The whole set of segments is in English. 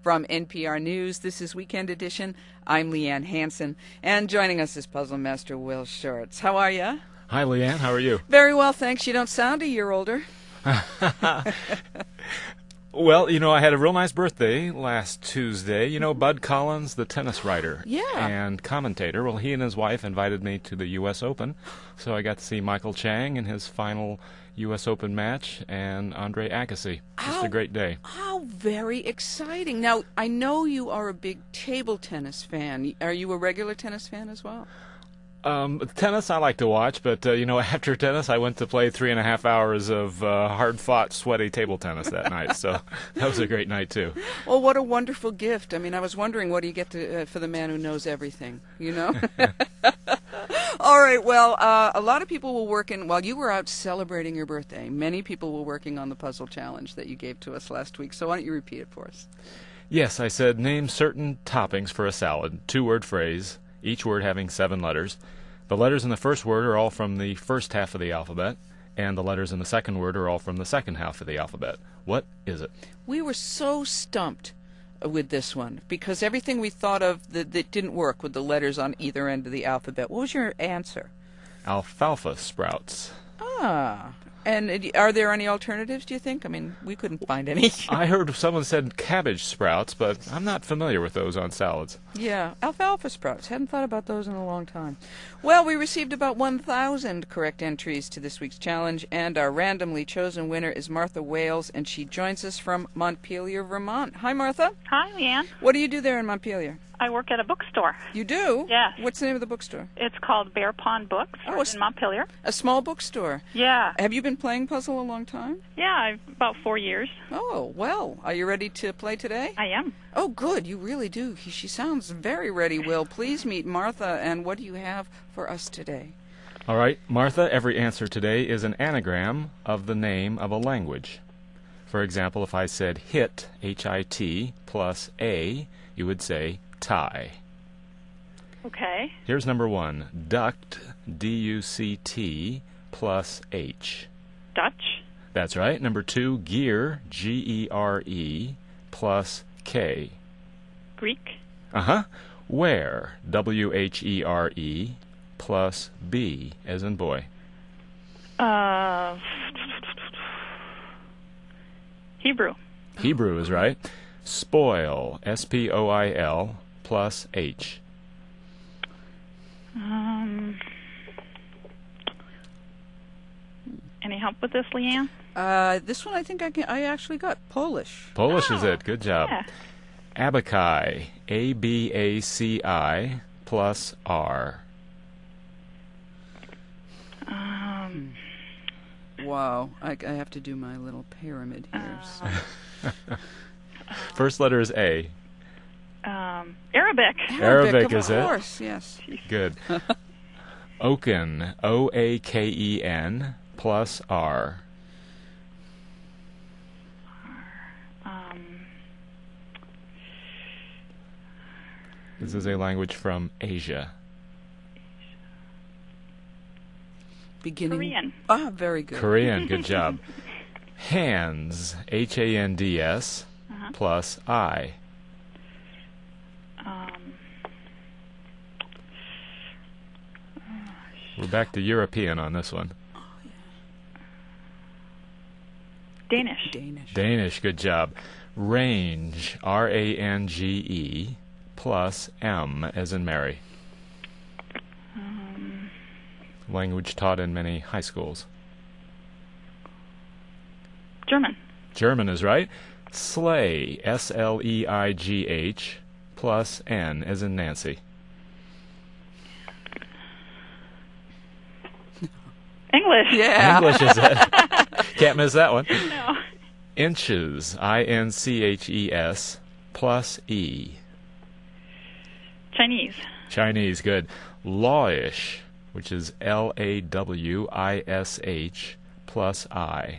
From NPR News, this is Weekend Edition. I'm Leanne Hansen, and joining us is Puzzle Master Will Shortz. How are you? Hi, Leanne. How are you? Very well, thanks. You don't sound a year older. Well, I had a real nice birthday last Tuesday. Bud Collins, the tennis writer and commentator, well, he and his wife invited me to the U.S. Open, so I got to see Michael Chang in his final U.S. Open match and Andre Agassi. Just a great day. How very exciting. Now, I know you are a big table tennis fan. Are you a regular tennis fan as well? Tennis I like to watch, but, after tennis I went to play 3.5 hours of hard-fought, sweaty table tennis that night, so that was a great night, too. Well, what a wonderful gift. I mean, I was wondering, what do you get to, for the man who knows everything, All right, well, a lot of people were working, while you were out celebrating your birthday, many people were working on the puzzle challenge that you gave to us last week, so why don't you repeat it for us? Yes, I said, name certain toppings for a salad, 2-word phrase, each word having 7 letters. The letters in the first word are all from the first half of the alphabet, and the letters in the second word are all from the second half of the alphabet. What is it? We were so stumped with this one, because everything we thought of that didn't work with the letters on either end of the alphabet. What was your answer? Alfalfa sprouts. Ah. And are there any alternatives, do you think? I mean, we couldn't find any. I heard someone said cabbage sprouts, but I'm not familiar with those on salads. Yeah, alfalfa sprouts. Hadn't thought about those in a long time. Well, we received about 1,000 correct entries to this week's challenge, and our randomly chosen winner is Martha Wales, and she joins us from Montpelier, Vermont. Hi, Martha. Hi, Leanne. What do you do there in Montpelier? I work at a bookstore. You do? Yes. What's the name of the bookstore? It's called Bear Pond Books in Montpelier. A small bookstore. Yeah. Have you been playing puzzle a long time? Yeah, about 4 years. Oh, well. Are you ready to play today? I am. Oh, good. You really do. She sounds very ready, Will. Please meet Martha, and what do you have for us today? All right, Martha, every answer today is an anagram of the name of a language. For example, if I said HIT, H-I-T, plus A, you would say tie. Okay. Here's number 1. Duct, D-U-C-T, plus H. Dutch. That's right. Number 2, gear, G-E-R-E, plus K. Greek. Uh-huh. Where, W-H-E-R-E, plus B, as in boy. Hebrew. Hebrew is right. Spoil, S-P-O-I-L, plus H. Any help with this, Leanne? This one I think I actually got. Polish. Polish is it. Good job. Yeah. Abaci, A-B-A-C-I, plus R. Wow. I have to do my little pyramid here. First letter is A. Arabic. Arabic is it? Of course, yes. Good. Oaken, O-A-K-E-N, plus R. This is a language from Asia. Beginning. Korean. Ah, very good. Korean, good job. Hands, H-A-N-D-S, plus I. We're back to European on this one. Danish. Danish, good job. Range, R-A-N-G-E, plus M, as in Mary. Language taught in many high schools. German. German is right. Sleigh, S-L-E-I-G-H, plus N, as in Nancy. English. Yeah. English is it. Can't miss that one. No. Inches, I-N-C-H-E-S, plus E. Chinese. Chinese, good. Lawish, which is L-A-W-I-S-H, plus I.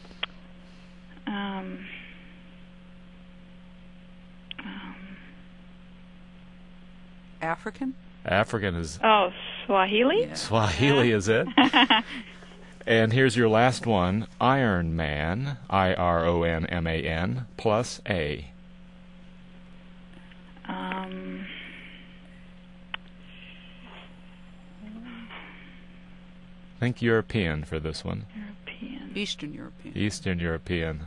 African? African is... Oh, Swahili? Yeah. Swahili is it. And here's your last one. Iron Man, I-R-O-N-M-A-N, plus A. Think European for this one. European. Eastern European. Eastern European.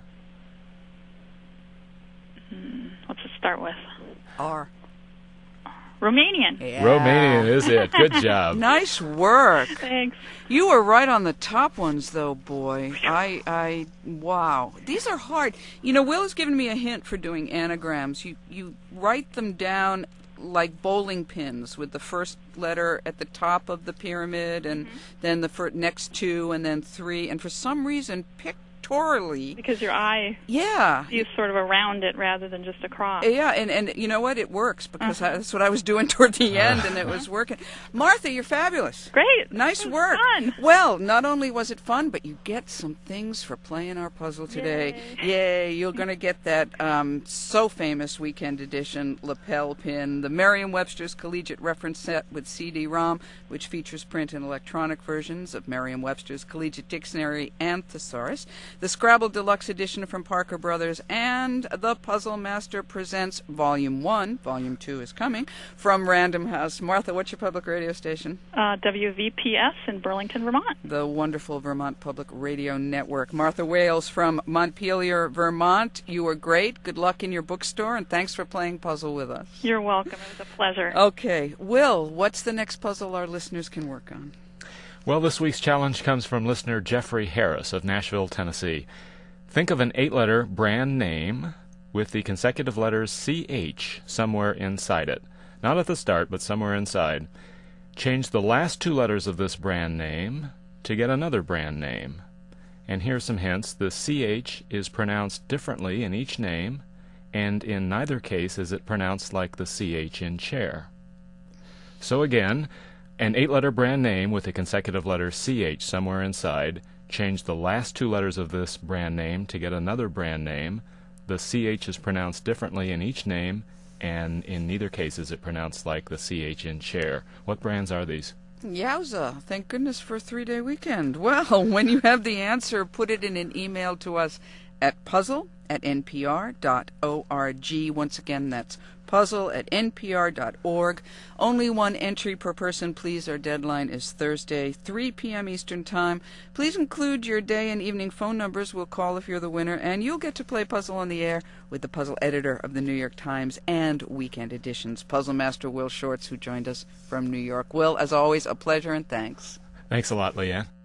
What's it start with? R. Romanian. Yeah. Romanian is it. Good job. Nice work. Thanks. You were right on the top ones, though, boy. Wow. These are hard. You know, Will has given me a hint for doing anagrams. You write them down like bowling pins with the first letter at the top of the pyramid and then the next two and then three. And for some reason, pictorially... Because your eye Yeah. is sort of around it rather than just across. Yeah, and you know what? It works because that's what I was doing toward the end, and it was working. Martha, you're fabulous. Great. Nice It was work. fun. Well, not only was it fun, but you get some things for playing our puzzle today. Yay. You're going to get that so famous weekend edition lapel pin, the Merriam-Webster's Collegiate Reference Set with CD-ROM, which features print and electronic versions of Merriam-Webster's Collegiate Dictionary and Thesaurus, the Scrabble Deluxe Edition from Parker Brothers, and the Puzzle Master Presents Volume 1. Volume 2 is coming from Random House. Martha, what's your public radio station? WVPS in Burlington, Vermont. The wonderful Vermont Public Radio Network. Martha Wales from Montpelier, Vermont. You were great. Good luck in your bookstore, and thanks for playing puzzle with us. You're welcome. It was a pleasure. Okay. Will, what's the next puzzle our listeners can work on? Well, this week's challenge comes from listener Jeffrey Harris of Nashville, Tennessee. Think of an 8-letter brand name with the consecutive letters CH somewhere inside it. Not at the start, but somewhere inside. Change the last 2 letters of this brand name to get another brand name. And here's some hints. The CH is pronounced differently in each name, and in neither case is it pronounced like the CH in chair. So again, an 8-letter brand name with a consecutive letter CH somewhere inside. Change the last 2 letters of this brand name to get another brand name. The CH is pronounced differently in each name, and in neither case is it pronounced like the CH in chair. What brands are these? Yowza. Thank goodness for a 3-day weekend. Well, when you have the answer, put it in an email to us at puzzle@npr.org. Once again, that's puzzle@npr.org. Only 1 entry per person, please. Our deadline is Thursday, 3 p.m. Eastern Time. Please include your day and evening phone numbers. We'll call if you're the winner, and you'll get to play Puzzle on the Air with the puzzle editor of the New York Times and Weekend Editions, Puzzle Master Will Shortz, who joined us from New York. Will, as always, a pleasure and thanks. Thanks a lot, Leanne.